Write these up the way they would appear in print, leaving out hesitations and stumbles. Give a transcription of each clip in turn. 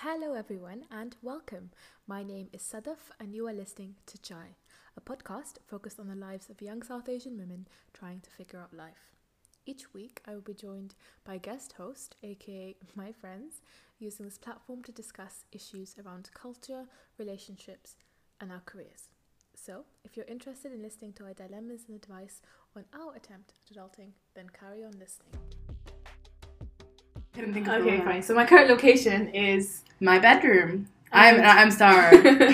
Hello, everyone, and welcome. My name is Sadaf, and you are listening to Chai, a podcast focused on the lives of young South Asian women trying to figure out life. Each week, I will be joined by a guest host, aka my friends, using this platform to discuss issues around culture, relationships, and our careers. So, if you're interested in listening to our dilemmas and advice on our attempt at adulting, then carry on listening. Okay, fine. So my current location is my bedroom. I'm Sarah.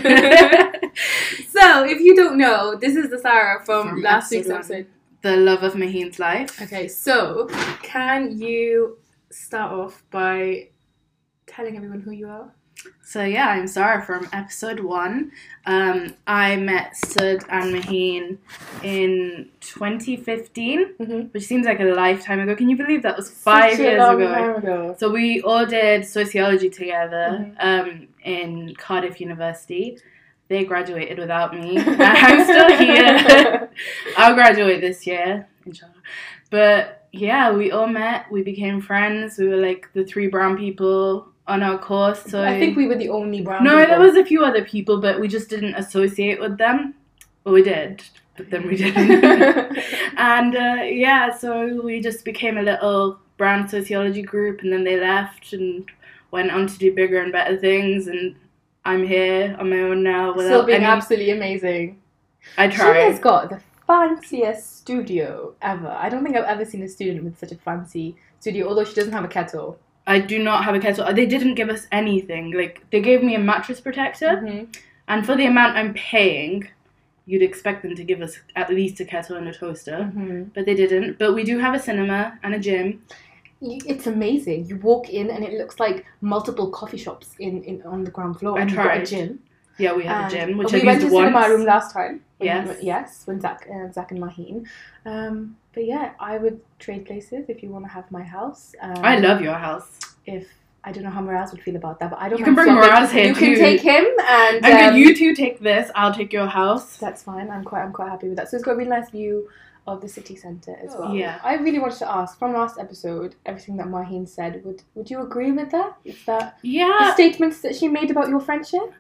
So if you don't know, this is the Sarah from last week's episode. The love of Maheen's life. Okay, so can you start off by telling everyone who you are? So yeah, I'm Sarah from episode 1. I met Sud and Maheen in 2015, which seems like a lifetime ago. Can you believe that was 5 years ago? So we all did sociology together in Cardiff University. They graduated without me. I'm still here. I'll graduate this year, inshallah. But yeah, we all met. We became friends. We were like the 3 brown people on our course. So I think we were the only brown people. No, there was a few other people, but we just didn't associate with them. Well, we did, but then we didn't. And yeah, so we just became a little brown sociology group, and then they left and went on to do bigger and better things, and I'm here on my own now. Still being absolutely amazing. I tried. She has got the fanciest studio ever. I don't think I've ever seen a student with such a fancy studio, although she doesn't have a kettle. I do not have a kettle. They didn't give us anything. Like, they gave me a mattress protector, and for the amount I'm paying, you'd expect them to give us at least a kettle and a toaster, but they didn't. But we do have a cinema and a gym. It's amazing. You walk in and it looks like multiple coffee shops in on the ground floor. I and tried. You've got a gym. Yeah, we have a gym, which we went to cinema room last time. Yes, when Zach and Maheen. But yeah, I would trade places if you want to have my house. I love your house. If I don't know how Miraz would feel about that, but I don't. You can bring Miraz here. You can take him, and good. You two take this. I'll take your house. That's fine. I'm quite happy with that. So it's got a really nice view of the city centre as well. Yeah. I really wanted to ask, from last episode, everything that Maheen said, would you agree with that? Is that the statements that she made about your friendship?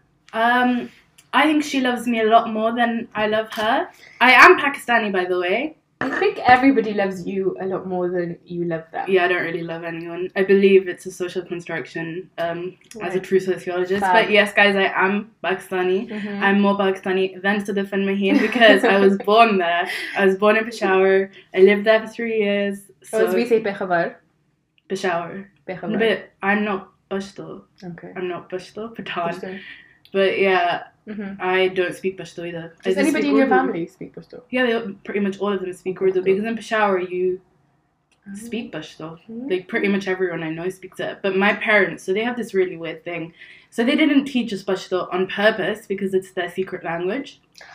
I think she loves me a lot more than I love her. I am Pakistani, by the way. I think everybody loves you a lot more than you love them. Yeah, I don't really love anyone. I believe it's a social construction as a true sociologist. Fab. But yes, guys, I am Pakistani. I'm more Pakistani than Sadaf and Maheen because I was born there. I was born in Peshawar. I lived there for 3 years. So as we say Peshawar. Peshawar. But I'm not Pashto. Okay. I'm not Pashto, Pathan. But yeah, I don't speak Pashto either. Does anybody in your family speak Pashto? Yeah, pretty much all of them speak Urdu because in Peshawar you speak Pashto. Like pretty much everyone I know speaks it. But my parents, so they have this really weird thing. So they didn't teach us Pashto on purpose because it's their secret language.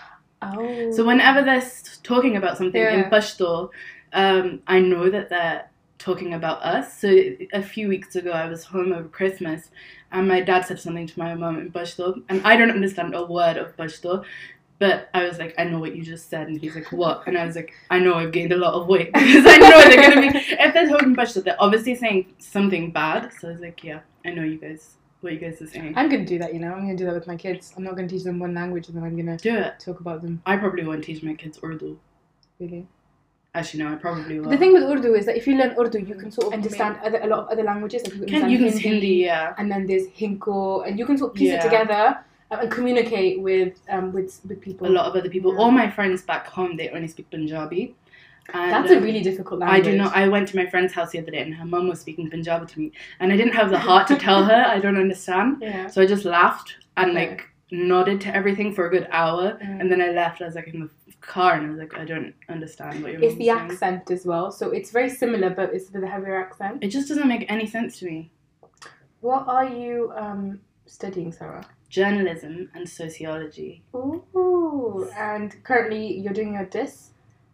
Oh. So whenever they're talking about something in Pashto, I know that they're talking about us. So a few weeks ago I was home over Christmas and my dad said something to my mum in Pashto and I don't understand a word of Pashto, but I was like, I know what you just said, and he's like, what? And I was like, I know I've gained a lot of weight because I know they're going to be, if they're talking Pashto, they're obviously saying something bad. So I was like, yeah, I know what you guys are saying. I'm going to do that, I'm going to do that with my kids. I'm not going to teach them one language and then I'm going to talk about them. I probably won't teach my kids Urdu. Really? Actually, no, I probably will. The thing with Urdu is that if you learn Urdu, you can sort of understand a lot of other languages. Like you can Hindi, yeah. And then there's Hinko, and you can sort of piece it together and communicate with people. A lot of other people. Yeah. All my friends back home, they only speak Punjabi. And, that's a really difficult language. I do not. I went to my friend's house the other day, and her mum was speaking Punjabi to me, and I didn't have the heart to tell her I don't understand. Yeah. So I just laughed and nodded to everything for a good hour, and then I left. I was like in the car and I was like, I don't understand what you're saying. It's the accent as well, so it's very similar, but it's with a heavier accent. It just doesn't make any sense to me. What are you studying, Sarah? Journalism and sociology. Ooh, and currently you're doing your diss?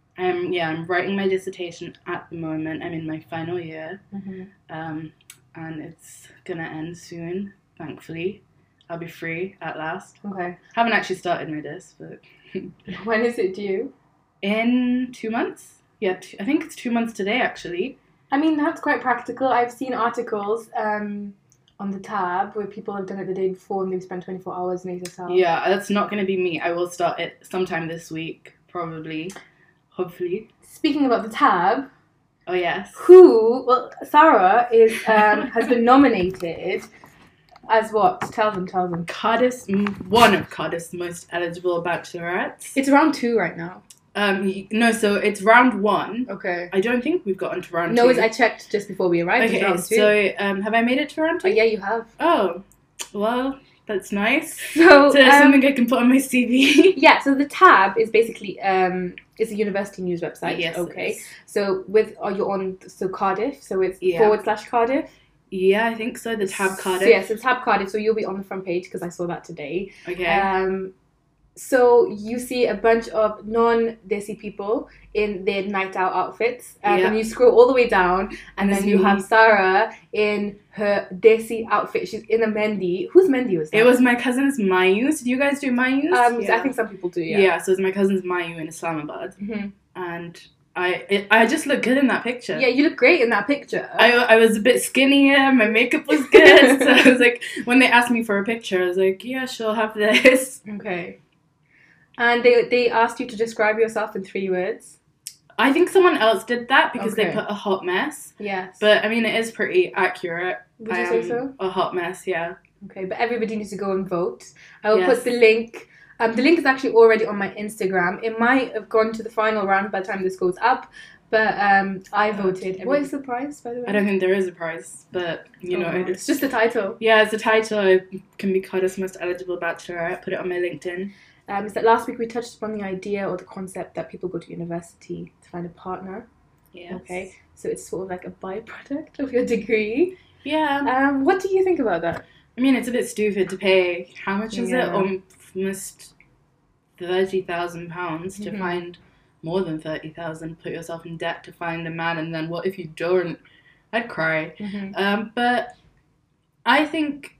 I'm writing my dissertation at the moment. I'm in my final year, and it's gonna end soon, thankfully. I'll be free at last. Okay. Haven't actually started my diss, but... When is it due? In 2 months. Yeah, I think it's 2 months today, actually. I mean, that's quite practical. I've seen articles on on the tab where people have done it the day before and they've spent 24 hours in HSL. Yeah, that's not going to be me. I will start it sometime this week, probably. Hopefully. Speaking about the tab. Oh, yes. Sarah has been nominated as what? Tell them. One of Cardiff's most eligible bachelorettes. It's round 2 right now. No, so it's round 1. Okay. I don't think we've gotten to round 2. No, I checked just before we arrived. Okay, round 2. So have I made it to round 2? Oh, yeah, you have. Oh, well, that's nice. So something I can put on my CV. Yeah, so the tab is basically it's a university news website. Yes. Okay. So you're on Cardiff, so it's / Cardiff. Yeah, I think so. The tab Cardiff. So, yes, the tab Cardiff. So you'll be on the front page because I saw that today. Okay. So you see a bunch of non-Desi people in their night out outfits, and you scroll all the way down, and then you have Sarah in her Desi outfit. She's in a Mendi. Whose Mendi was that? It was my cousin's Mayu. Did you guys do Mayus? I think some people do. Yeah. So it was my cousin's Mayu in Islamabad, and I just look good in that picture. Yeah, you look great in that picture. I was a bit skinnier. My makeup was good. So I was like, when they asked me for a picture, I was like, yeah, sure, have this. Okay. And they asked you to describe yourself in 3 words. I think someone else did that because they put a hot mess. Yes. But I mean, it is pretty accurate. Would you say so? A hot mess, yeah. Okay, but everybody needs to go and vote. I will put the link. The link is actually already on my Instagram. It might have gone to the final round by the time this goes up, but I voted. What is the prize, by the way? I don't think there is a prize, but it's just the title. Yeah, it's the title. I can be Cardiff's most eligible bachelorette. Put it on my LinkedIn. Is that last week we touched upon the idea or the concept that people go to university to find a partner. Yes. Okay, so it's sort of like a byproduct of your degree. Yeah. What do you think about that? I mean, it's a bit stupid to pay. How much is it? Almost £30,000 to find more than 30,000. Put yourself in debt to find a man, and then what if you don't? I'd cry. But I think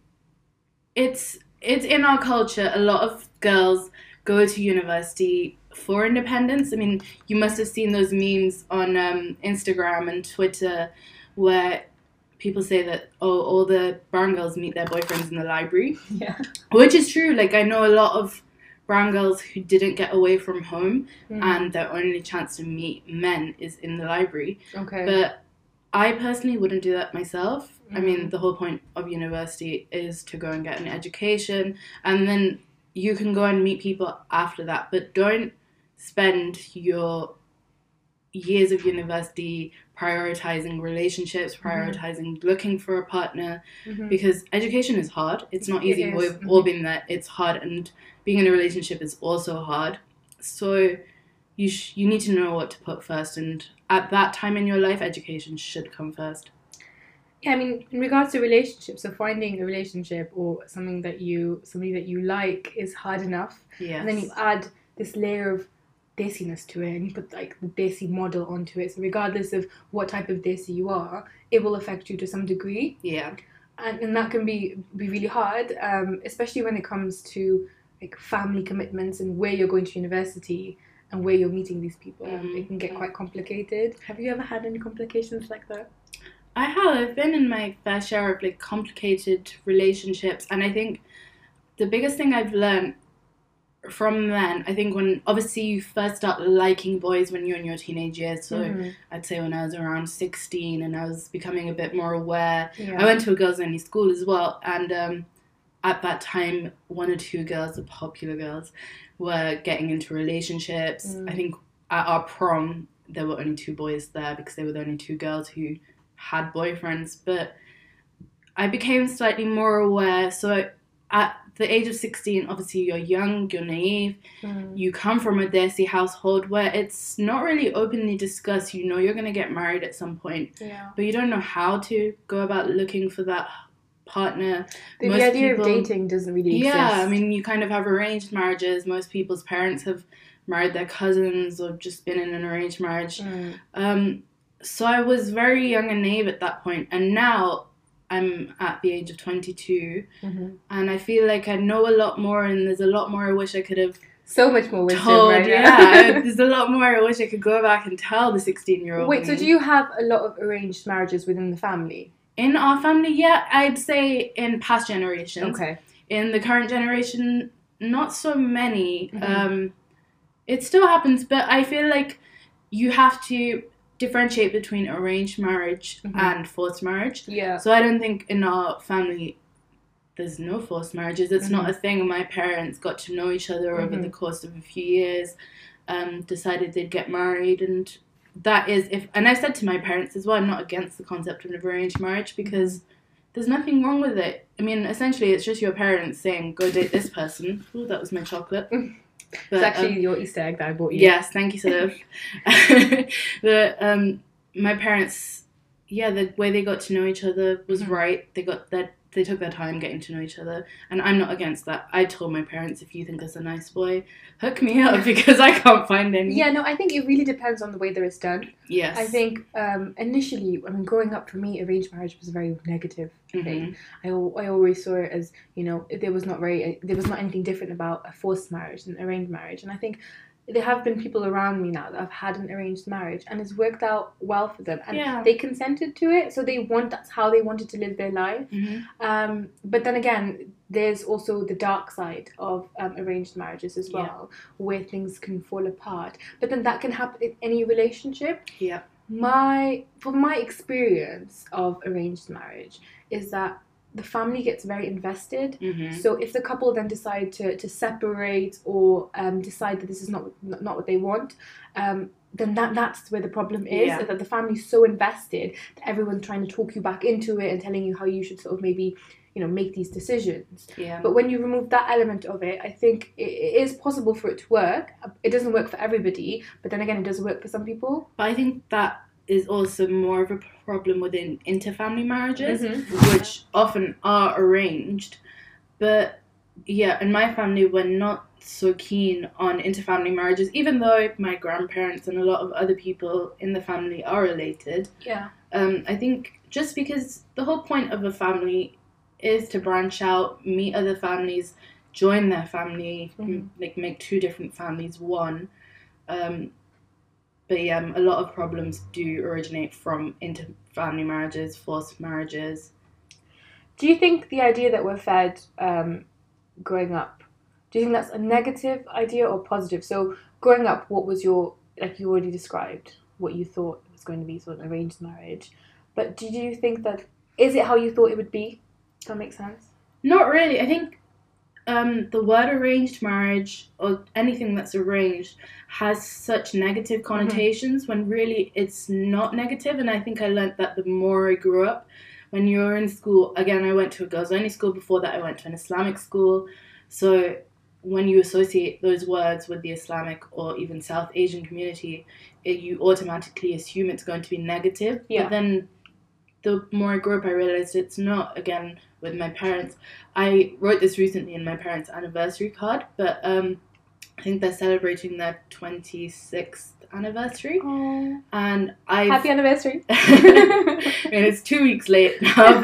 it's in our culture. A lot of girls go to university for independence. I mean, you must have seen those memes on Instagram and Twitter where people say that, all the brown girls meet their boyfriends in the library. Yeah. Which is true. Like, I know a lot of brown girls who didn't get away from home and their only chance to meet men is in the library. Okay. But I personally wouldn't do that myself. I mean, the whole point of university is to go and get an education, and then you can go and meet people after that. But don't spend your years of university prioritizing relationships, prioritizing looking for a partner, because education is hard. It's not easy. We've all been there. It's hard, and being in a relationship is also hard. So you need to know what to put first, and at that time in your life, education should come first. Yeah, I mean, in regards to relationships, so finding a relationship or somebody that you like is hard enough. Yes. And then you add this layer of Desiness to it, and you put like the Desi model onto it. So regardless of what type of Desi you are, it will affect you to some degree. Yeah. And that can be really hard, especially when it comes to like family commitments and where you're going to university and where you're meeting these people. It can get quite complicated. Have you ever had any complications like that? I have. I've been in my fair share of like complicated relationships, and I think the biggest thing I've learned from men, I think when obviously you first start liking boys when you're in your teenage years, so I'd say when I was around 16 and I was becoming a bit more aware. I went to a girls only school as well, and at that time 1 or 2 girls, the popular girls, were getting into relationships. I think at our prom there were only 2 boys there because they were the only 2 girls who had boyfriends, but I became slightly more aware. So at the age of 16, obviously you're young, you're naive, you come from a Desi household where it's not really openly discussed. You know you're going to get married at some point, but you don't know how to go about looking for that partner. The idea of dating doesn't really exist. Yeah, I mean, you kind of have arranged marriages. Most people's parents have married their cousins or just been in an arranged marriage. So I was very young and naive at that point, and now I'm at the age of 22, and I feel like I know a lot more, and there's a lot more I wish I could have so much more wisdom told. Right Yeah, there's a lot more I wish I could go back and tell the 16-year-old. Wait, so do you have a lot of arranged marriages within the family? In our family, yeah, I'd say in past generations. Okay. In the current generation, not so many. It still happens, but I feel like you have to differentiate between arranged marriage and forced marriage. Yeah. So I don't think in our family there's no forced marriages. It's not a thing. My parents got to know each other over the course of a few years, decided they'd get married, and that is and I said to my parents as well, I'm not against the concept of an arranged marriage because there's nothing wrong with it. I mean, essentially it's just your parents saying, go date this person. Oh, that was my chocolate. But, it's actually your Easter egg that I bought you. Yes, thank you, Sadaf. My parents, the way they got to know each other was right. They took their time getting to know each other, and I'm not against that. I told my parents, if you think there's a nice boy, hook me up because I can't find any. Yeah, no, I think it really depends on the way that it's done. Yes. I think initially, growing up for me, arranged marriage was a very negative thing. I always saw it as, there was not anything different about a forced marriage than arranged marriage, and I think there have been people around me now that have had an arranged marriage and it's worked out well for them, and they consented to it, so that's how they wanted to live their life. But then again, there's also the dark side of arranged marriages as well, where things can fall apart, but then that can happen in any relationship. From my experience of arranged marriage is that the family gets very invested. So if the couple then decide to separate or decide that this is not what they want, then that's where the problem is that the family's so invested that everyone's trying to talk you back into it and telling you how you should sort of maybe make these decisions. But when you remove that element of it, I think it is possible for it to work. It doesn't work for everybody, but then again, it does work for some people. But I think that is also more of a problem within interfamily marriages, which often are arranged. But in my family, we're not so keen on interfamily marriages, even though my grandparents and a lot of other people in the family are related. I think just because the whole point of a family is to branch out, meet other families, join their family, like make two different families one. But a lot of problems do originate from inter-family marriages, forced marriages. Do you think the idea that we're fed growing up, do you think that's a negative idea or positive? So growing up, what was your, like you already described, what you thought was going to be sort of an arranged marriage. But do you think that, is it how you thought it would be? Does that make sense? Not really. I think the word arranged marriage or anything that's arranged has such negative connotations when really it's not negative. And I think I learnt that the more I grew up. When you're in school, again, I went to a girls' only school. Before that, I went to an Islamic school. So when you associate those words with the Islamic or even South Asian community, you automatically assume it's going to be negative. But then the more I grew up, I realized it's not. Again, with my parents, I wrote this recently in my parents' anniversary card, but I think they're celebrating their 26th anniversary. Aww. And happy anniversary. And it's 2 weeks late now,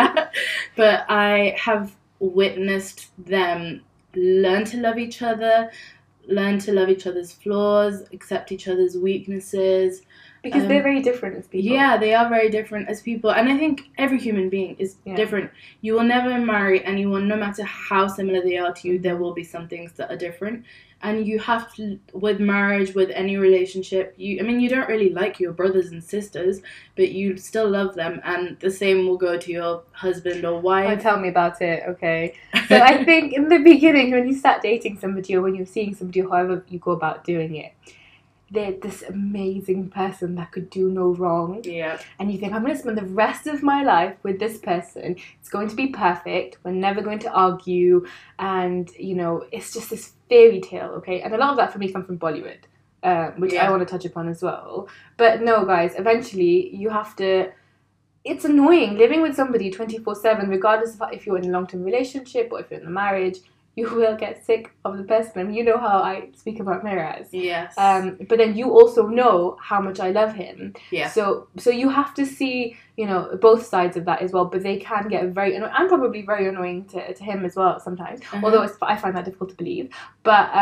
but I have witnessed them learn to love each other, learn to love each other's flaws, accept each other's weaknesses. Because they're very different as people. Yeah, they are very different as people. And I think every human being is different. You will never marry anyone, no matter how similar they are to you, there will be some things that are different. And you have to, with marriage, with any relationship, you don't really like your brothers and sisters, but you still love them. And the same will go to your husband or wife. Oh, tell me about it, okay. So I think in the beginning, when you start dating somebody or when you're seeing somebody, however you go about doing it, they're this amazing person that could do no wrong. Yeah. And you think, I'm going to spend the rest of my life with this person. It's going to be perfect. We're never going to argue. And, it's just this fairy tale, okay? And a lot of that for me comes from Bollywood, which I want to touch upon as well. But no, guys, eventually you have to... It's annoying living with somebody 24/7, regardless of if you're in a long-term relationship or if you're in a marriage. You will get sick of the person. You know how I speak about Miraz. Yes. But then you also know how much I love him. Yeah. So you have to see, both sides of that as well. But they can get very annoying. I'm probably very annoying to him as well sometimes. Although I find that difficult to believe. But,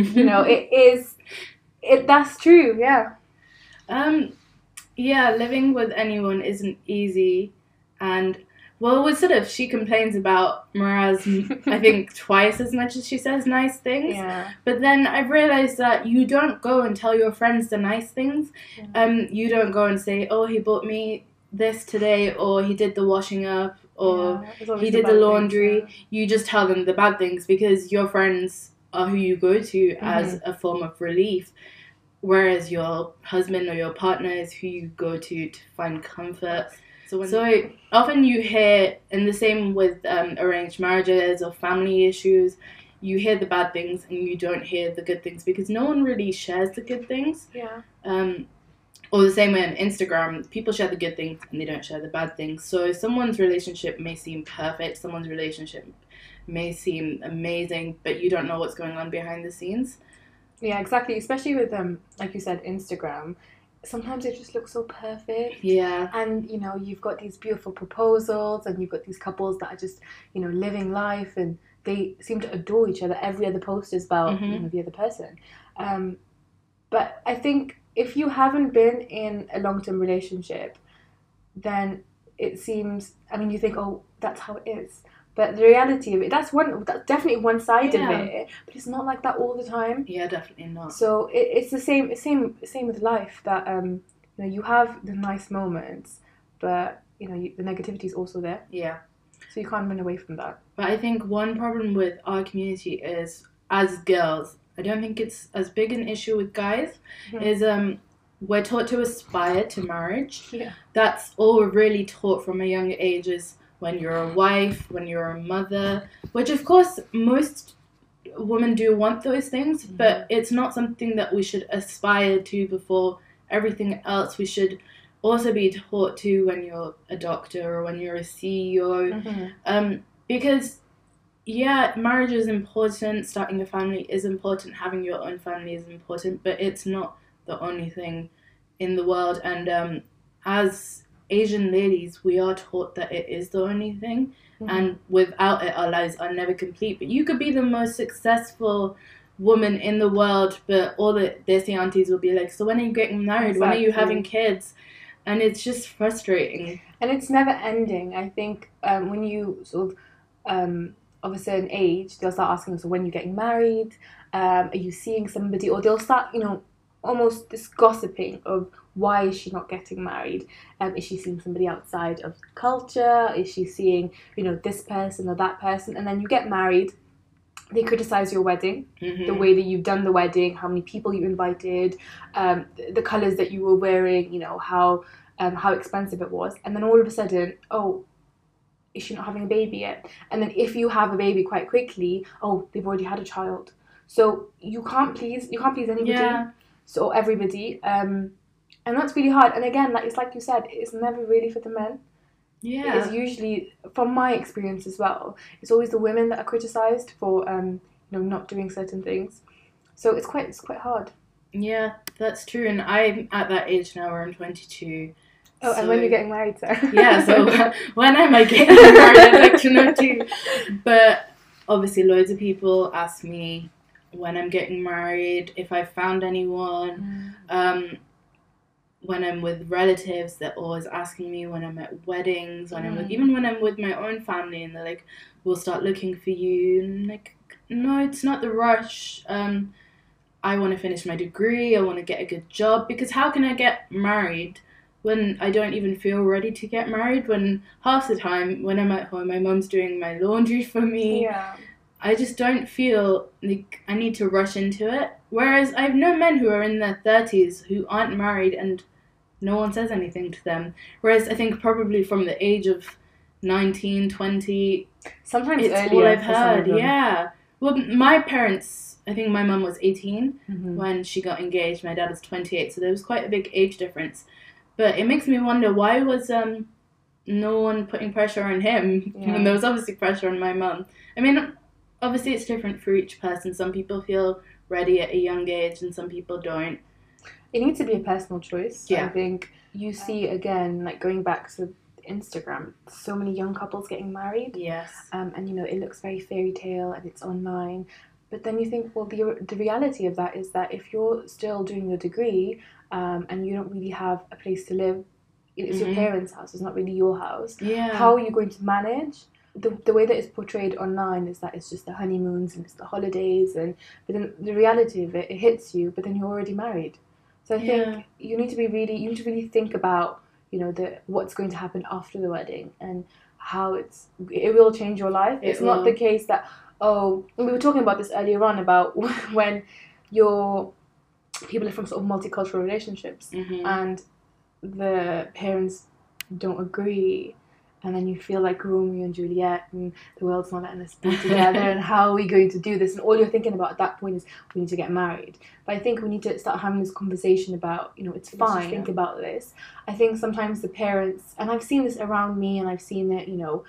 that's true, yeah. Yeah, living with anyone isn't easy. And well, she complains about Miraz, I think, twice as much as she says nice things. Yeah. But then I've realised that you don't go and tell your friends the nice things. You don't go and say, oh, he bought me this today, or he did the washing up, or he did the laundry. Things, You just tell them the bad things because your friends are who you go to as a form of relief. Whereas your husband or your partner is who you go to find comfort. So often you hear, and the same with arranged marriages or family issues, you hear the bad things and you don't hear the good things because no one really shares the good things. Yeah. Or the same way on Instagram, people share the good things and they don't share the bad things. So someone's relationship may seem perfect, someone's relationship may seem amazing, but you don't know what's going on behind the scenes. Yeah, exactly. Especially with like you said, Instagram. Sometimes it just looks so perfect. Yeah. And, you know, you've got these beautiful proposals and you've got these couples that are just, you know, living life and they seem to adore each other. Every other post is about, you know, the other person. But I think if you haven't been in a long-term relationship, then it seems, I mean, you think, oh, that's how it is. But the reality of it, that's definitely one side of it, but it's not like that all the time. Yeah, definitely not. So it's the same with life, that you know, you have the nice moments, but you know, the negativity is also there. Yeah. So you can't run away from that. But I think one problem with our community is, as girls, I don't think it's as big an issue with guys, is we're taught to aspire to marriage. Yeah. That's all we're really taught from a young age, is when you're a wife, when you're a mother, which of course most women do want those things, but it's not something that we should aspire to before everything else. We should also be taught to when you're a doctor or when you're a CEO, because marriage is important, starting a family is important, having your own family is important, but it's not the only thing in the world. And as Asian ladies, we are taught that it is the only thing, and without it our lives are never complete. But you could be the most successful woman in the world, but all the Desi aunties will be like, so when are you getting married? When are you having kids? And it's just frustrating. And it's never ending. I think when you sort of of a certain age, they'll start asking, so when are you getting married? Are you seeing somebody? Or they'll start, you know, almost this gossiping of, why is she not getting married? Is she seeing somebody outside of culture? Is she seeing, you know, this person or that person? And then you get married. They criticize your wedding, the way that you've done the wedding, how many people you invited, the colors that you were wearing, you know, how expensive it was. And then all of a sudden, oh, is she not having a baby yet? And then if you have a baby quite quickly, oh, they've already had a child. So you can't please anybody. Yeah. So everybody. And that's really hard. And again, like it's like you said, it's never really for the men. Yeah. It is usually, from my experience as well, it's always the women that are criticised for you know, not doing certain things. So it's quite hard. Yeah, that's true. And I'm at that age now where I'm 22. Oh, so, and when you're getting married, Sarah? Yeah, so when am I getting married? I'd like to know too. But obviously loads of people ask me when I'm getting married, if I found anyone. When I'm with relatives, they're always asking me when I'm at weddings, even when I'm with my own family, and they're like, we'll start looking for you. And I'm like, no, it's not the rush. I want to finish my degree. I want to get a good job, because how can I get married when I don't even feel ready to get married? When half the time when I'm at home, my mum's doing my laundry for me. Yeah. I just don't feel like I need to rush into it. Whereas I've known men who are in their 30s who aren't married and no one says anything to them. Whereas I think probably from the age of 19, 20, sometimes it's earlier, all I've heard. Yeah. Well, my parents, I think my mum was 18 when she got engaged. My dad was 28, so there was quite a big age difference. But it makes me wonder, why was no one putting pressure on him when there was obviously pressure on my mum? I mean, obviously it's different for each person. Some people feel ready at a young age and some people don't. It needs to be a personal choice. Yeah. I think you see, again, like going back to Instagram, so many young couples getting married. Yes. And, you know, it looks very fairy tale and it's online. But then you think, well, the reality of that is that if you're still doing your degree and you don't really have a place to live it's your parents' house, it's not really your house. Yeah. How are you going to manage? The way that it's portrayed online is that it's just the honeymoons and it's the holidays, but then the reality of it hits you, but then you're already married. So I think you need to really think about, what's going to happen after the wedding and how it will change your life. It's not the case that, we were talking about this earlier on about when people are from sort of multicultural relationships and the parents don't agree, and then you feel like Romeo and Juliet and the world's not letting us be together and how are we going to do this, and all you're thinking about at that point is we need to get married. But I think we need to start having this conversation about, it's fine, think about this. I think sometimes the parents, and I've seen this around me and I've seen it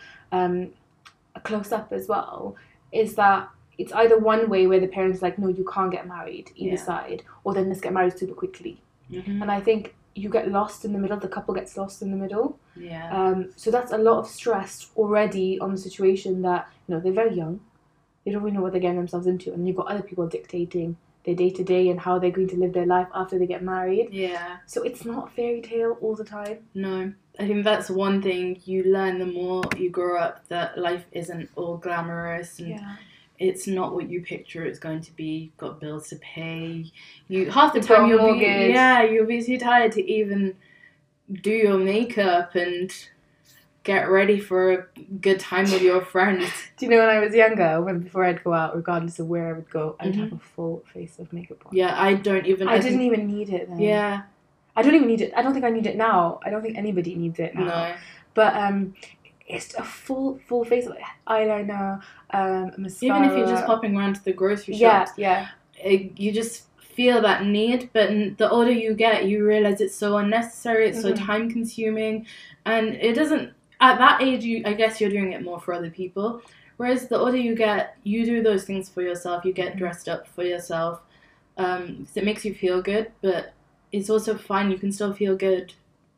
close up as well, is that it's either one way where the parents are like, no, you can't get married either side, or then let's get married super quickly. And I think you get lost in the middle, the couple gets lost in the middle. So that's a lot of stress already on the situation that, they're very young. They don't really know what they're getting themselves into. And you've got other people dictating their day-to-day and how they're going to live their life after they get married. So it's not a fairy tale all the time. No. I think that's one thing you learn the more you grow up, that life isn't all glamorous and it's not what you picture it's going to be. You've got bills to pay. Half the time you'll be too tired to even do your makeup and get ready for a good time with your friends. Do you know when I was younger, before I'd go out, regardless of where I would go, I'd have a full face of makeup on. Yeah, I didn't even need it then. Yeah. I don't even need it. I don't think I need it now. I don't think anybody needs it now. No. But it's a full face, like eyeliner, mascara. Even if you're just popping around to the grocery shops. You just feel that need, but the older you get, you realize it's so unnecessary, it's so time consuming, and it doesn't, at that age, I guess you're doing it more for other people, whereas the older you get, you do those things for yourself, you get dressed up for yourself, it makes you feel good, but it's also fine, you can still feel good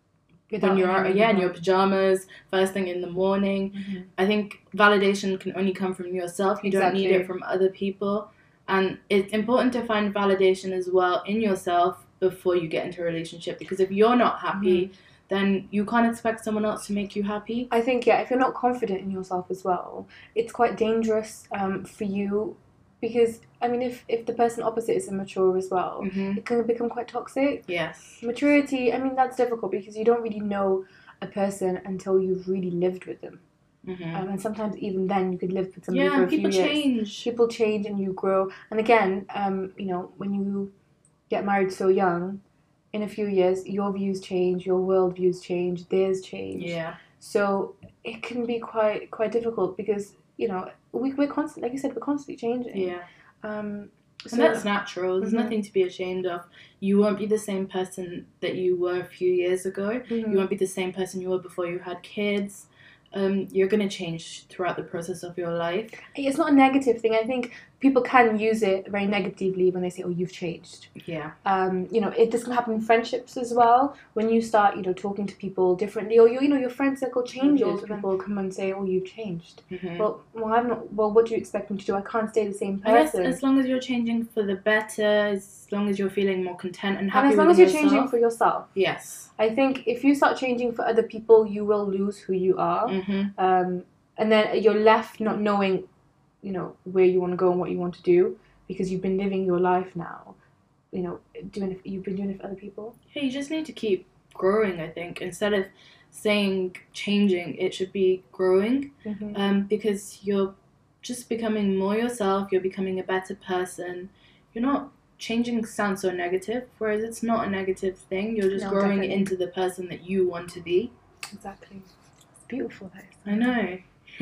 when you're in your pajamas first thing in the morning. I think validation can only come from yourself. You don't need it from other people, and it's important to find validation as well in yourself before you get into a relationship, because if you're not happy, then you can't expect someone else to make you happy. I think if you're not confident in yourself as well, it's quite dangerous for you, because if the person opposite is immature as well, it can become quite toxic. Yes. Maturity, that's difficult because you don't really know a person until you've really lived with them. And sometimes even then you could live with somebody for a few years. People change and you grow. And again, when you get married so young, in a few years, your views change, your world views change, theirs change. Yeah. So it can be quite difficult because, we're constantly, like you said, we're constantly changing. Yeah. And that's natural. There's nothing to be ashamed of. You won't be the same person that you were a few years ago. You won't be the same person you were before you had kids. You're going to change throughout the process of your life. It's not a negative thing. I think people can use it very negatively when they say, oh, you've changed. Yeah. This can happen in friendships as well. When you start, talking to people differently, or your friend circle changes, people come and say, oh, you've changed. Well, what do you expect me to do? I can't stay the same person. I guess as long as you're changing for the better, as long as you're feeling more content and happy with yourself. And as long as you're changing for yourself. Yes. I think if you start changing for other people, you will lose who you are. And then you're left not knowing, where you want to go and what you want to do, because you've been living your life now, you've been doing it for other people. Yeah, you just need to keep growing, I think. Instead of saying changing, it should be growing, because you're just becoming more yourself, you're becoming a better person. You're not changing sounds so negative, whereas it's not a negative thing. You're just growing into the person that you want to be. Exactly. It's beautiful, though. I know.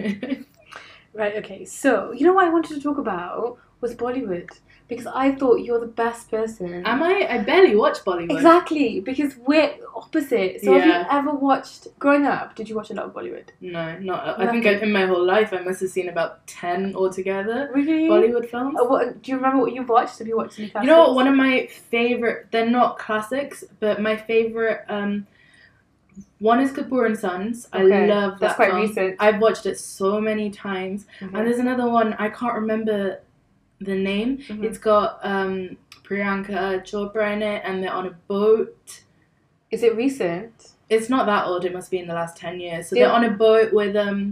Right, okay. So, what I wanted to talk about was Bollywood. Because I thought you're the best person. Am I? I barely watch Bollywood. Exactly, because we're opposite. So have you ever watched, growing up, did you watch a lot of Bollywood? No, not. I think in my whole life I must have seen about 10 altogether. Really? Bollywood films. Do you remember what you watched? Have you watched any classics? You know what? One of my favourite, they're not classics, but my favourite, one is Kapoor and Sons. I love that. That's quite film. recent. I've watched it so many times. And there's another one, I can't remember the name. It's got Priyanka Chopra in it, and they're on a boat. Is it recent? It's not that old. It must be in the last 10 years. So they're on a boat with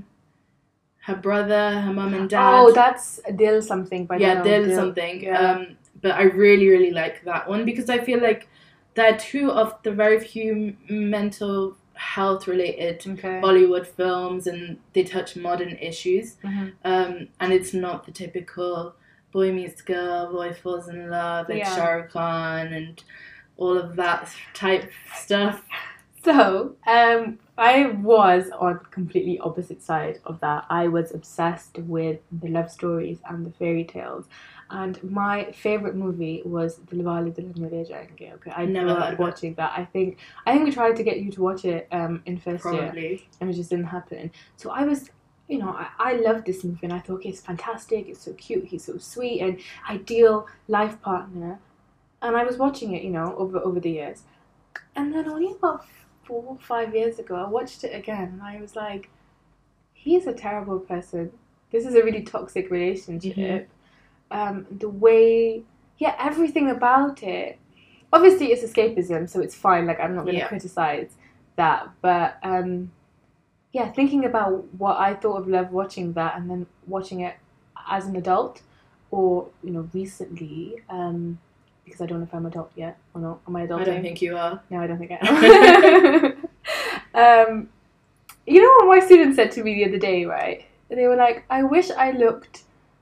her brother, her mum and dad. Oh, that's Dil something. Dil something. Yeah. But I really, really like that one because I feel like they're two of the very few mental health related Bollywood films, and they touch modern issues. And it's not the typical boy meets girl, boy falls in love, like Shah Rukh Khan and all of that type stuff. So, I was on completely opposite side of that. I was obsessed with the love stories and the fairy tales. And my favourite movie was Dilwale Dulhaniya Le Jayenge. Okay, I grew up watching that. I think we tried to get you to watch it in first year, and it just didn't happen. So I was, I loved this movie, and I thought, okay, it's fantastic. It's so cute. He's so sweet, and ideal life partner. And I was watching it, over the years, and then only about 4 or 5 years ago, I watched it again, and I was like, he's a terrible person. This is a really toxic relationship. The way, everything about it. Obviously, it's escapism, so it's fine. Like, I'm not going to criticize that. But, thinking about what I thought of love watching that and then watching it as an adult or, recently, because I don't know if I'm adult yet or not. Am I adult? I don't think you are. No, I don't think I am. You know what my students said to me the other day, right? They were like, I wish I looked...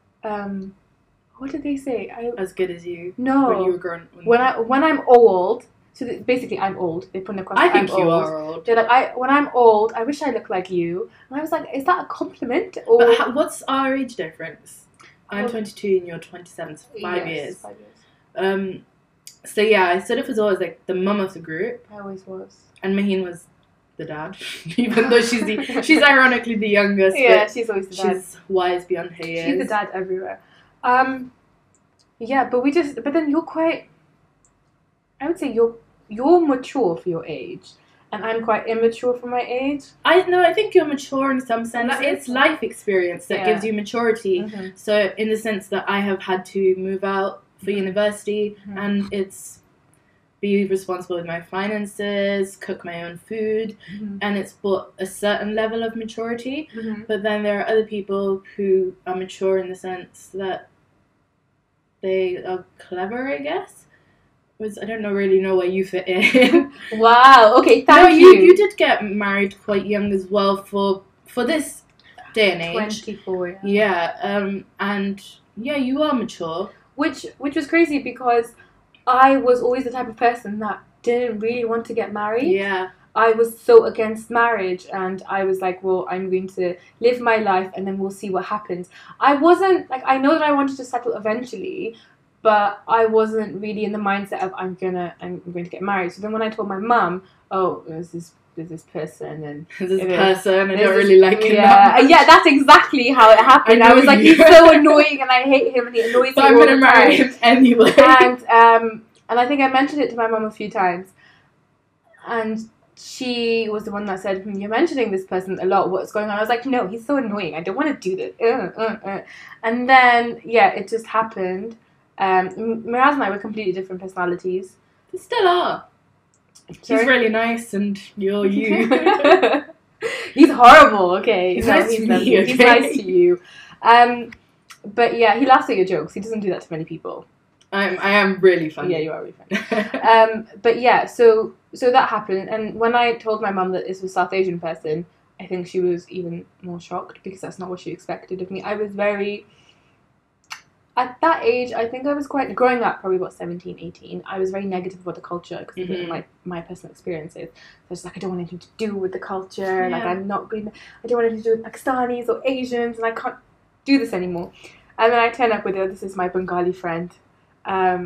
what did they say? As good as you. No. When you were grown. When I'm old. So basically, I'm old. They put in across. I think you are old. They're like, when I'm old, I wish I looked like you. And I was like, is that a compliment? Or but what's our age difference? I'm 22 and you're 27. So 5 years. 5 years. So yeah, Sadaf was always like the mum of the group. I always was. And Maheen was the dad, even though she's ironically the youngest. Yeah, she's always the dad. She's wise beyond her years. She's the dad everywhere. But then you're quite, I would say you're mature for your age, and I'm quite immature for my age. I think you're mature in some sense. Like, it's life experience that gives you maturity. So in the sense that I have had to move out for university, and it's be responsible with my finances, cook my own food, and it's brought a certain level of maturity. But then there are other people who are mature in the sense that they are clever, I guess. I don't really know where you fit in. Wow. Okay. Thank you. You did get married quite young as well for this day and age. 24. Yeah. And you are mature. Which was crazy because I was always the type of person that didn't really want to get married. Yeah. I was so against marriage, and I was like, well, I'm going to live my life and then we'll see what happens. I wasn't, like, I know that I wanted to settle eventually, but I wasn't really in the mindset of I'm going to get married. So then when I told my mum, oh, there's this person and I don't really like him. Yeah, that's exactly how it happened. I was like, he's so annoying and I hate him and he annoys me. But I'm gonna marry him anyway. And I think I mentioned it to my mum a few times, and she was the one that said, you're mentioning this person a lot, what's going on? I was like, no, he's so annoying, I don't want to do this. And then it just happened. Miraz and I were completely different personalities. They still are. Sorry? He's really nice and you're you. He's horrible, okay. He's nice to me, okay? He's nice to you. But yeah, he laughs at your jokes. He doesn't do that to many people. I am really funny. Yeah, you are really funny. But yeah, so that happened, and when I told my mum that this was a South Asian person, I think she was even more shocked because that's not what she expected of me. I was very... At that age, I think I was quite... Growing up, probably about 17, 18, I was very negative about the culture because of my personal experiences. So I was like, I don't want anything to do with the culture. Yeah. Like, I don't want anything to do with Pakistanis or Asians, and I can't do this anymore. And then I turn up with her. This is my Bengali friend. And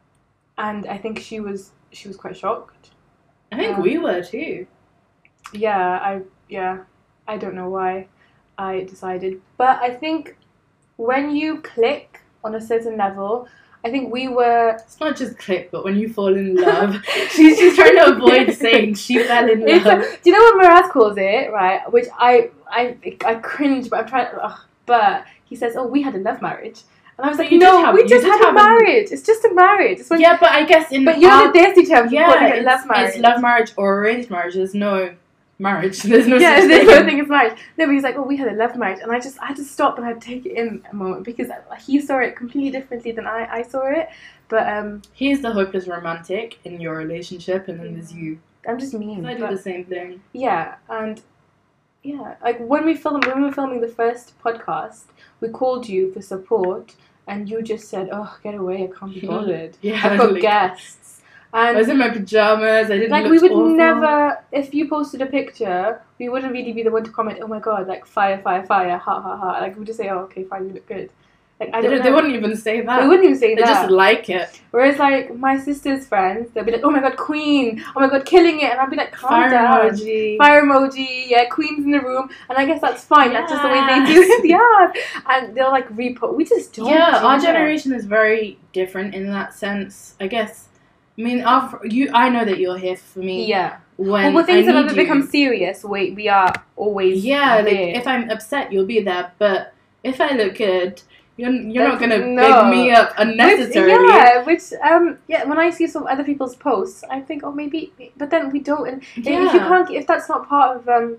I think she was quite shocked. I think we were too. Yeah, I don't know why I decided. But I think when you click on a certain level, I think we were... It's not just click, but when you fall in love. She's just trying to avoid saying she fell in love. Do you know what Miraz calls it, right? Which I cringe, but I'm trying... but he says, oh, we had a love marriage. And I was like, no, we just had a marriage. It's just a marriage. It's yeah, but I guess but you're the desi terms. Yeah, calling it love marriage. It's love marriage or arranged marriage. There's no marriage. There's no there's no thing as marriage. No, but he's like, oh, we had a love marriage, and I had to stop and I had to take it in a moment because he saw it completely differently than I saw it. But he's the hopeless romantic in your relationship, and then there's you. I'm just mean. I do the same thing. Yeah, and yeah, like when we were filming the first podcast, we called you for support, and you just said, "Oh, get away! I can't be bothered. Yeah, I've got guests." And I was in my pajamas. I didn't like look we would awful. never. If you posted a picture, we wouldn't really be the one to comment. Oh my god! Like fire, fire, fire! Ha ha ha! Like we would just say, "Oh, okay, fine, you look good." Like They wouldn't even say that. They wouldn't even say that. They just like it. Whereas like my sister's friends, they'll be like, "Oh my god, queen! Oh my god, killing it!" And I'll be like, "Calm Fire down." emoji. Fire emoji. Yeah, queen's in the room, and I guess that's fine. Yes. That's just the way they do it. Yeah, and they'll like repost. We just don't. Yeah, our generation is very different in that sense. I guess. I mean, I know that you're here for me. Yeah. When things I that need become serious, we are always. Yeah, there. like if I'm upset, you'll be there. But if I look good. You're not gonna big me up unnecessarily. When I see some other people's posts, I think, oh, maybe, but then we don't. And if you can't, if that's not part of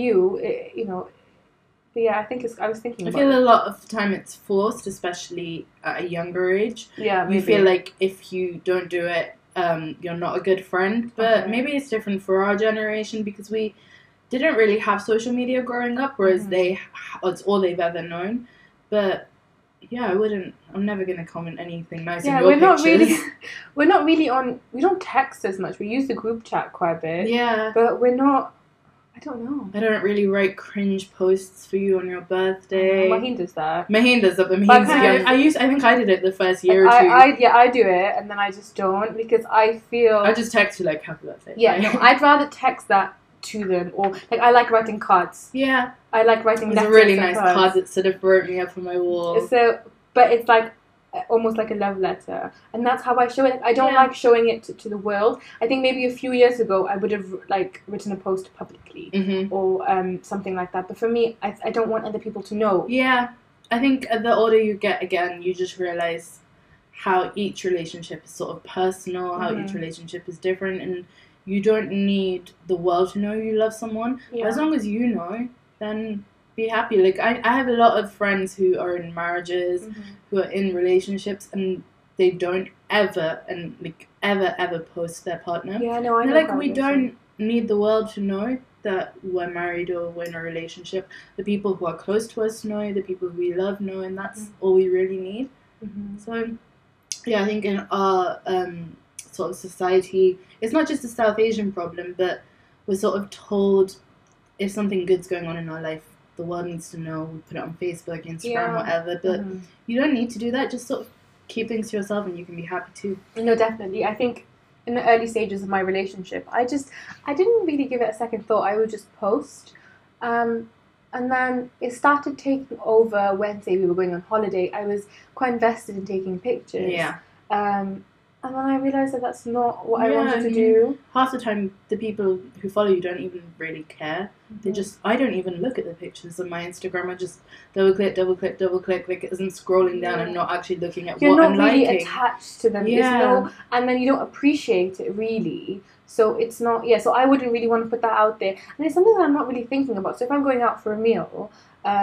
you know. But yeah, I was thinking. I feel a lot of the time it's forced, especially at a younger age. Yeah, maybe. You feel like if you don't do it, you're not a good friend. But maybe it's different for our generation because we didn't really have social media growing up, whereas it's all they've ever known. But yeah, I'm never going to comment anything nice in your pictures. We're not really on, we don't text as much. We use the group chat quite a bit. Yeah. But we're not, I don't know. I don't really write cringe posts for you on your birthday. Maheen does that. Maheen does that, but Maheen's young. I think I did it the first year or two. I do it, and then I just don't, because I feel... I just text you like, happy birthday. Yeah, no, I'd rather text that to them, or like I like writing cards. Yeah, I like writing letters. It's a really nice card that sort of wrote me up on my wall. So, but it's like almost like a love letter, and that's how I show it. I don't like showing it to the world. I think maybe a few years ago I would have like written a post publicly or something like that. But for me, I don't want other people to know. Yeah, I think the older you get, again, you just realize how each relationship is sort of personal, how each relationship is different, and you don't need the world to know you love someone. Yeah. As long as you know, then be happy. Like I have a lot of friends who are in marriages, who are in relationships, and they don't ever post their partner. Yeah, no, I know. Like we don't need the world to know that we're married or we're in a relationship. The people who are close to us know, the people who we love know, and that's all we really need. So, yeah, I think in our sort of society, it's not just a South Asian problem, but we're sort of told if something good's going on in our life, the world needs to know. We put it on Facebook, Instagram, whatever. But you don't need to do that. Just sort of keep things to yourself, and you can be happy too. No, definitely. I think in the early stages of my relationship, I didn't really give it a second thought. I would just post, and then it started taking over when, say, we were going on holiday. I was quite invested in taking pictures. Yeah. And then I realised that that's not what I wanted to do. Half the time, the people who follow you don't even really care. They I don't even look at the pictures on my Instagram. I just double click, like it isn't scrolling down and not actually looking at what I'm liking. You're not really attached to them. And then you don't appreciate it really. So it's not, so I wouldn't really want to put that out there. And it's something that I'm not really thinking about. So if I'm going out for a meal,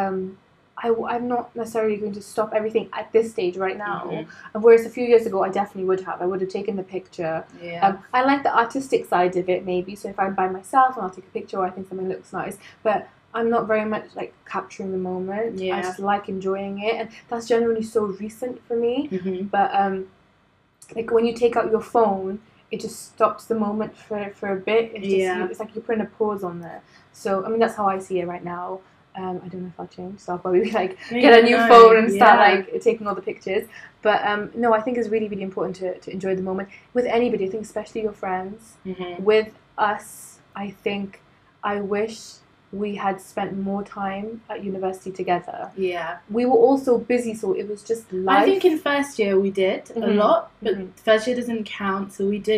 I'm not necessarily going to stop everything at this stage right now. Whereas a few years ago, I definitely would have. I would have taken the picture. Yeah. I like the artistic side of it, maybe. So if I'm by myself and I'll take a picture, or I think something looks nice. But I'm not very much like capturing the moment. Yeah. I just like enjoying it, and that's generally so recent for me. But like when you take out your phone, it just stops the moment for a bit. It's like you're putting a pause on there. So I mean, that's how I see it right now. I don't know if I'll change, so I'll probably get a new phone and start like taking all the pictures. But no, I think it's really, really important to enjoy the moment with anybody. I think especially your friends. With us, I think I wish we had spent more time at university together. Yeah. We were all so busy, so it was just life. I think in first year we did a lot, but first year doesn't count, so we did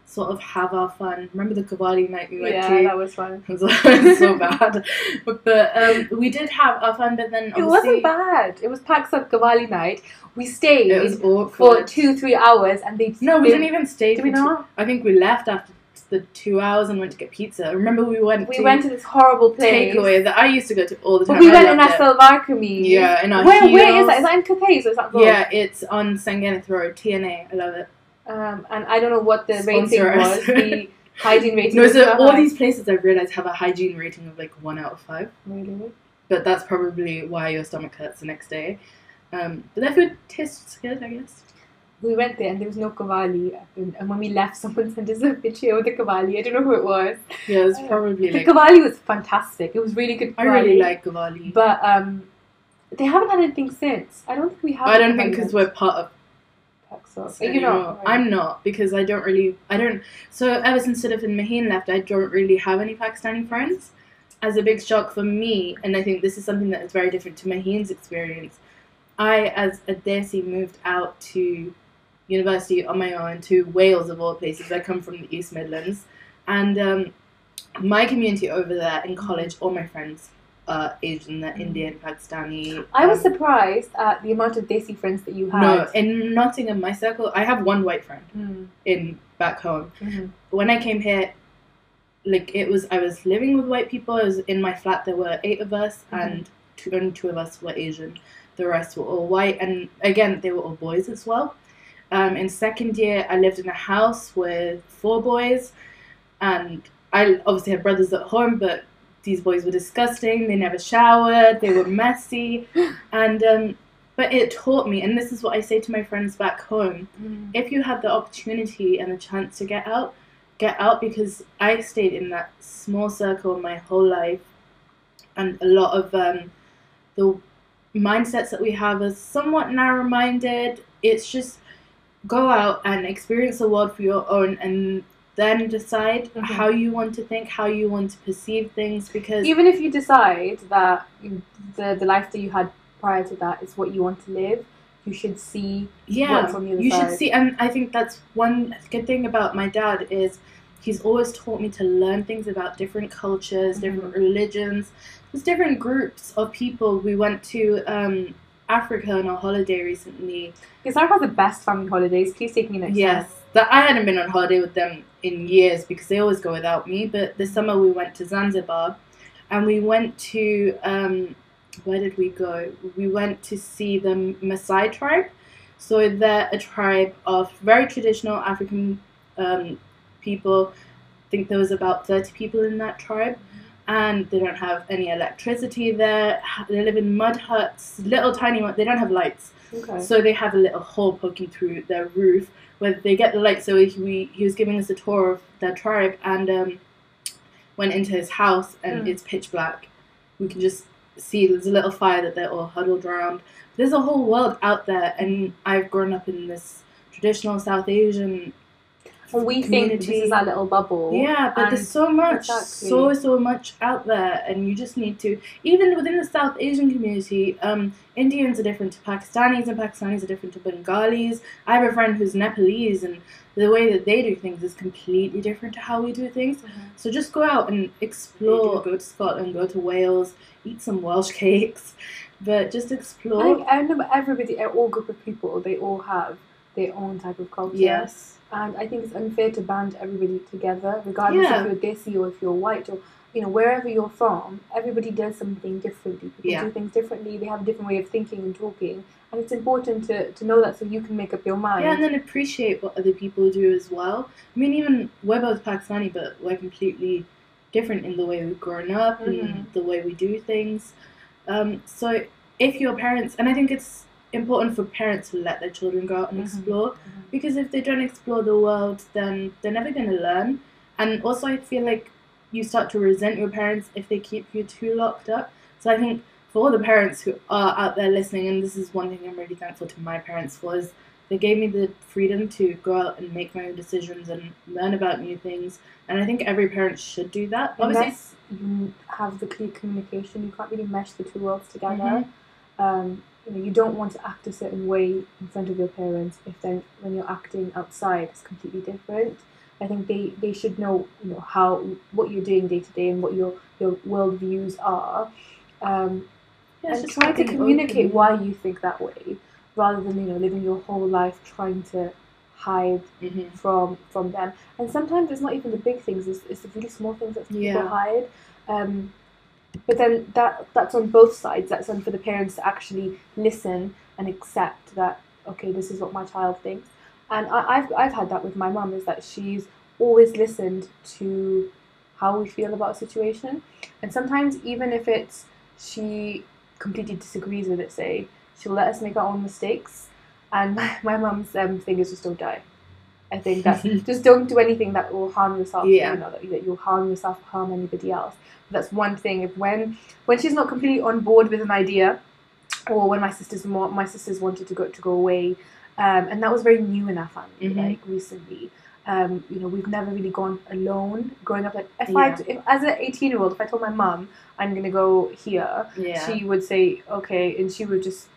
sort of have our fun. Remember the Qawwali night we went to? Yeah, that was fun. It was so bad. But we did have our fun, but then it wasn't bad. It was Pakistan Qawwali night. We stayed for 2-3 hours and we didn't even stay. Did we not? I think we left after the 2 hours and went to get pizza. Remember we went to this horrible place. Takeaway that I used to go to all the time. But we went in our Salwar kameez. Yeah, in our Where heels. is that? Is that in Cathay? So is that Yeah, it's on Sanganith Road, TNA. I love it. And I don't know what the rating was. The hygiene rating. No, so all these places I've realised have a hygiene rating of like 1 out of 5. Really? But that's probably why your stomach hurts the next day. But their food tastes good, I guess. We went there and there was no Qawwali. And when we left, someone sent us a picture of the Qawwali. I don't know who it was. Yeah, it was probably the Qawwali was fantastic. It was really good Qawwali. I really like Qawwali. But they haven't had anything since. I don't think we have. I don't think because we're part of Pakistan. You're not. Right? I'm not, because I don't. So ever since Sadaf and Maheen left, I don't really have any Pakistani friends. As a big shock for me, and I think this is something that is very different to Maheen's experience. I, as a Desi, moved out to university on my own, to Wales of all places. I come from the East Midlands, and my community over there in college, all my friends are Asian, they're Indian, Pakistani. I was surprised at the amount of Desi friends that you had. No, in Nottingham, my circle, I have one white friend in back home. Mm-hmm. When I came here, I was living with white people. I was in my flat. There were 8 of us, and only 2 of us were Asian. The rest were all white, and again, they were all boys as well. In second year, I lived in a house with 4 boys, and I obviously had brothers at home, but these boys were disgusting. They never showered. They were messy, and but it taught me, and this is what I say to my friends back home: if you had the opportunity and the chance to get out, because I stayed in that small circle my whole life, and a lot of the mindsets that we have are somewhat narrow-minded. It's just go out and experience the world for your own, and then decide how you want to think, how you want to perceive things. Because even if you decide that the life that you had prior to that is what you want to live, you should see what's on the other side. You should see, and I think that's one good thing about my dad is he's always taught me to learn things about different cultures, different religions. There's different groups of people. We went to Africa on a holiday recently. Isar has the best family holidays. Please take me next time. Yes. I hadn't been on holiday with them in years because they always go without me. But this summer we went to Zanzibar, and we went to where did we go? We went to see the Maasai tribe. So they're a tribe of very traditional African people. I think there was about 30 people in that tribe. And they don't have any electricity there. They live in mud huts, little tiny ones. They don't have lights. Okay. So they have a little hole poking through their roof where they get the light. So he was giving us a tour of their tribe, and went into his house, and it's pitch black. We can just see there's a little fire that they're all huddled around. There's a whole world out there, and I've grown up in this traditional South Asian and we community. think this is our little bubble. Yeah, but there's so much, so much out there, and you just need to, even within the South Asian community, Indians are different to Pakistanis, and Pakistanis are different to Bengalis. I have a friend who's Nepalese, and the way that they do things is completely different to how we do things. So just go out and explore. Go to Scotland, go to Wales, eat some Welsh cakes, but just explore. I remember everybody, all group of people, they all have their own type of culture. Yes. And I think it's unfair to band everybody together, regardless if you're Desi or if you're white or, wherever you're from. Everybody does something differently. People do things differently. They have a different way of thinking and talking. And it's important to know that so you can make up your mind. Yeah, and then appreciate what other people do as well. I mean, even we're both Pakistani, but we're completely different in the way we've grown up and the way we do things. So if your parents, and I think it's important for parents to let their children go out and explore, because if they don't explore the world, then they're never going to learn. And also I feel like you start to resent your parents if they keep you too locked up. So I think for all the parents who are out there listening, and this is one thing I'm really thankful to my parents for, is they gave me the freedom to go out and make my own decisions and learn about new things. And I think every parent should do that. Unless you have the clear communication, you can't really mesh the two worlds together. You don't want to act a certain way in front of your parents if then when you're acting outside it's completely different. I think they should know, what you're doing day to day and what your world views are, and try to communicate why you think that way, rather than living your whole life trying to hide from them. And sometimes it's not even the big things; it's the really small things that people hide. But then that's on both sides. That's on for the parents to actually listen and accept that, okay, this is what my child thinks. And I've had that with my mum, is that she's always listened to how we feel about a situation. And sometimes even if she completely disagrees with it, say, she'll let us make our own mistakes. And my mum's thing is just don't die. I think that's just don't do anything that will harm yourself. That you'll harm yourself, harm anybody else. But that's one thing. If when she's not completely on board with an idea, or when my sisters wanted to go away, and that was very new in our family, like recently. We've never really gone alone growing up. Like if as an 18-year-old, if I told my mum I'm gonna go here, she would say okay, and she would just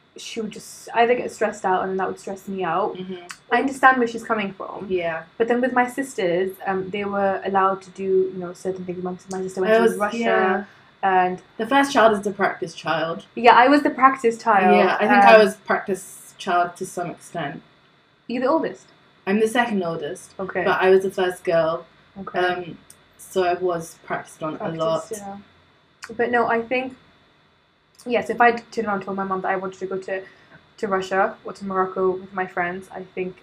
either get stressed out, and that would stress me out. I understand where she's coming from. But then with my sisters, they were allowed to do certain things. My sister went to Russia. And the first child is the practice child. Yeah, I was the practice child. Yeah, I think I was practice child to some extent. You're the oldest? I'm the second oldest. Okay. But I was the first girl. Okay. So I was practiced on a lot. Yeah. But no, I think, yes, if I turned around and told my mum that I wanted to go to Russia or to Morocco with my friends, I think,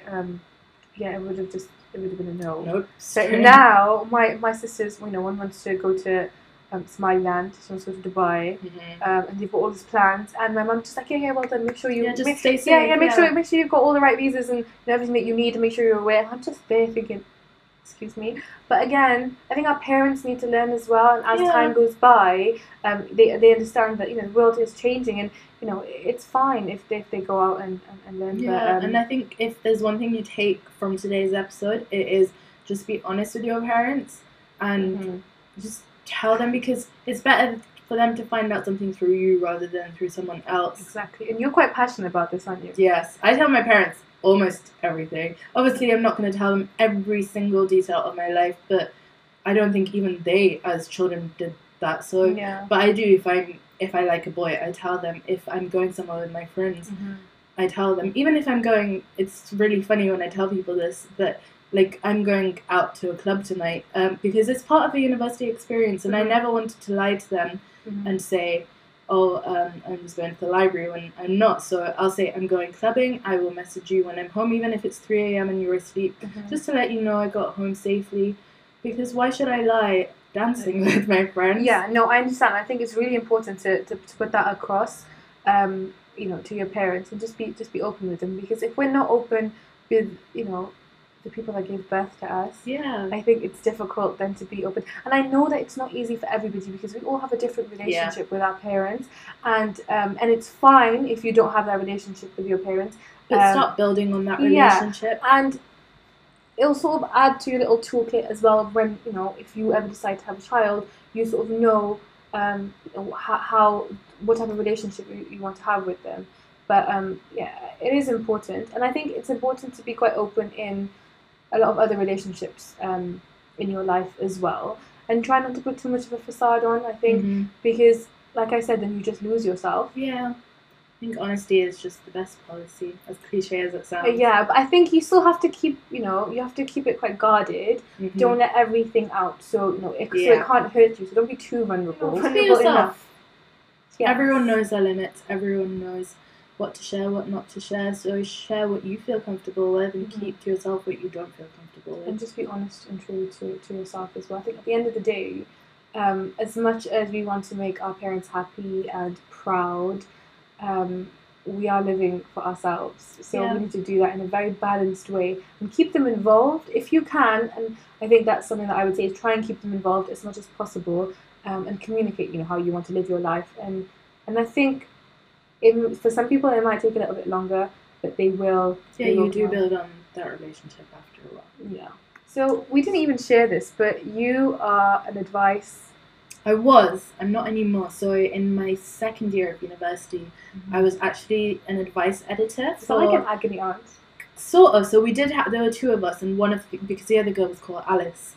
it would have been a no. Nope. But now, my sisters, one wants to go to Somaliland, she wants to go to Dubai, and they've got all these plans, and my mum's just like, yeah, well done, make sure you stay safe. Make sure you've got all the right visas and everything that you need, and make sure you're aware. I'm just there thinking, excuse me. But again, I think our parents need to learn as well, and as time goes by, they understand that the world is changing, and it's fine if they go out and learn. Yeah, and I think if there's one thing you take from today's episode, it is just be honest with your parents and just tell them, because it's better for them to find out something through you rather than through someone else. Exactly. And you're quite passionate about this, aren't you? Yes. I tell my parents almost everything. Obviously, I'm not going to tell them every single detail of my life, but I don't think even they, as children, did that. So, but I do. If I like a boy, I tell them. If I'm going somewhere with my friends, I tell them. Even if I'm going, it's really funny when I tell people this, but like, I'm going out to a club tonight because it's part of the university experience, and I never wanted to lie to them and say, I'm just going to the library when I'm not. So I'll say I'm going clubbing. I will message you when I'm home, even if it's 3 a.m. and you're asleep, just to let you know I got home safely. Because why should I lie dancing with my friends? Yeah, no, I understand. I think it's really important to put that across, to your parents, and just be open with them. Because if we're not open with, the people that gave birth to us, I think it's difficult then to be open. And I know that it's not easy for everybody, because we all have a different relationship with our parents, and it's fine if you don't have that relationship with your parents. But start building on that relationship. And it'll sort of add to your little toolkit as well when, if you ever decide to have a child, you sort of know what type of relationship you want to have with them. But it is important, and I think it's important to be quite open in a lot of other relationships in your life as well, and try not to put too much of a facade on, I think, because, like I said, then you just lose yourself. Yeah, I think honesty is just the best policy, as cliche as it sounds. Yeah, but I think you still have to keep, you have to keep it quite guarded. Don't let everything out, so so it can't hurt you. So don't be too vulnerable. Be yourself. Yeah. Everyone knows their limits. Everyone knows what to share, what not to share. So share what you feel comfortable with, and keep to yourself what you don't feel comfortable with. And just be honest and true to yourself as well. I think at the end of the day, as much as we want to make our parents happy and proud, we are living for ourselves. So we need to do that in a very balanced way and keep them involved if you can. And I think that's something that I would say is try and keep them involved as much as possible, and communicate, how you want to live your life. And I think for some people it might take a little bit longer, but they will. Yeah, you do build on that relationship after a while. Yeah. So we didn't even share this, but you are an advice. I'm not anymore. So in my second year of university, I was actually an advice editor. Is that like an agony aunt? Sort of. So we did there were two of us, and because the other girl was called Alice,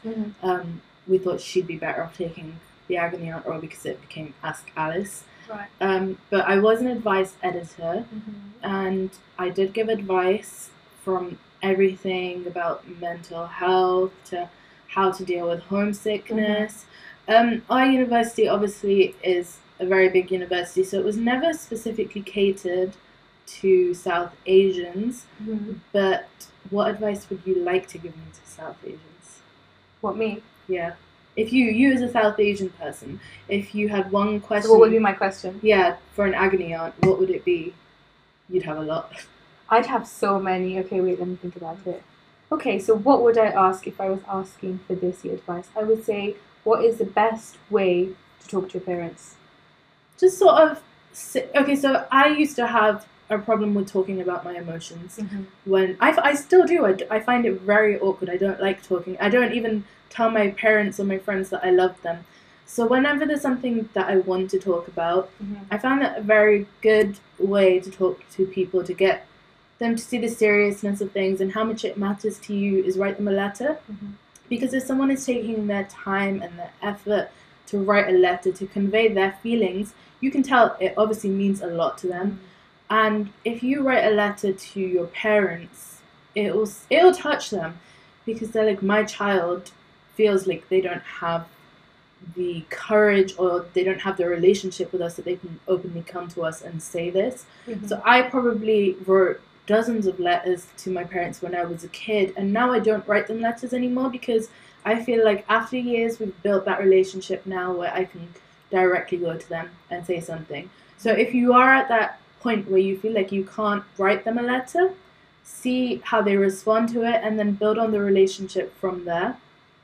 we thought she'd be better off taking the agony aunt role because it became Ask Alice. Right. But I was an advice editor, and I did give advice from everything about mental health to how to deal with homesickness. Our university obviously is a very big university, so it was never specifically catered to South Asians. But what advice would you like to give me to South Asians? What, me? Yeah. If you as a South Asian person, if you had one question... So what would be my question? Yeah, for an agony aunt, what would it be? You'd have a lot. I'd have so many. Okay, wait, let me think about it. Okay, so what would I ask if I was asking for desi advice? I would say, what is the best way to talk to your parents? Just sort of... Okay, so I used to have a problem with talking about my emotions. When I still do. I find it very awkward. I don't like talking. I don't even tell my parents or my friends that I love them. So whenever there's something that I want to talk about, I found that a very good way to talk to people, to get them to see the seriousness of things and how much it matters to you, is write them a letter. Because if someone is taking their time and their effort to write a letter, to convey their feelings, you can tell it obviously means a lot to them. And if you write a letter to your parents, it'll touch them, because they're like, my child feels like they don't have the courage, or they don't have the relationship with us that they can openly come to us and say this. So I probably wrote dozens of letters to my parents when I was a kid, and now I don't write them letters anymore, because I feel like after years we've built that relationship now where I can directly go to them and say something. So if you are at that point where you feel like you can't write them a letter, see how they respond to it and then build on the relationship from there.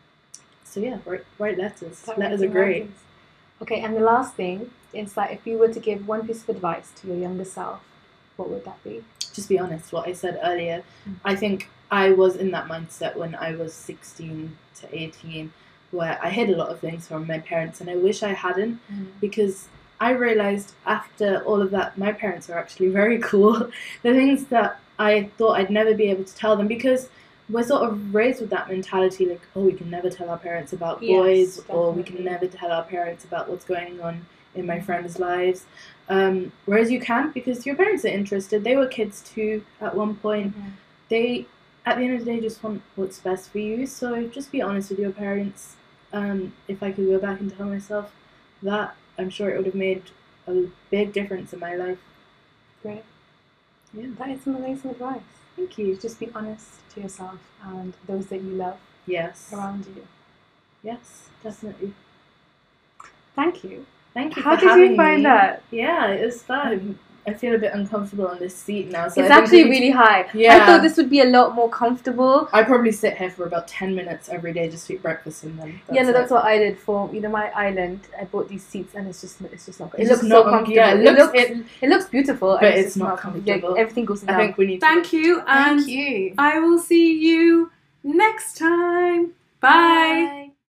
So yeah, write letters. Letters are great. Okay, and the last thing is that if you were to give one piece of advice to your younger self, what would that be? Just be honest, what I said earlier. I think I was in that mindset when I was 16 to 18, where I hid a lot of things from my parents, and I wish I hadn't, because I realised after all of that, my parents are actually very cool. The things that I thought I'd never be able to tell them, because we're sort of raised with that mentality, like, oh, we can never tell our parents about boys, or we can never tell our parents about what's going on in my friends' lives. Whereas you can't, because your parents are interested. They were kids too at one point. They, at the end of the day, just want what's best for you. So just be honest with your parents. If I could go back and tell myself that, I'm sure it would have made a big difference in my life. Great. Yeah. That is some amazing advice. Thank you. Just be honest to yourself and those that you love around you. Yes, definitely. Thank you. Thank you How for having did you find me. that? Yeah, it was fun. I feel a bit uncomfortable on this seat now. So it's actually really high. Yeah. I thought this would be a lot more comfortable. I probably sit here for about 10 minutes every day just to eat breakfast, and then that's what I did for my island. I bought these seats, and it's just not. It looks not so comfortable. Yeah, it looks beautiful, but it's not comfortable. Like, everything goes down. I think we need. Thank you, and Thank you. I will see you next time. Bye.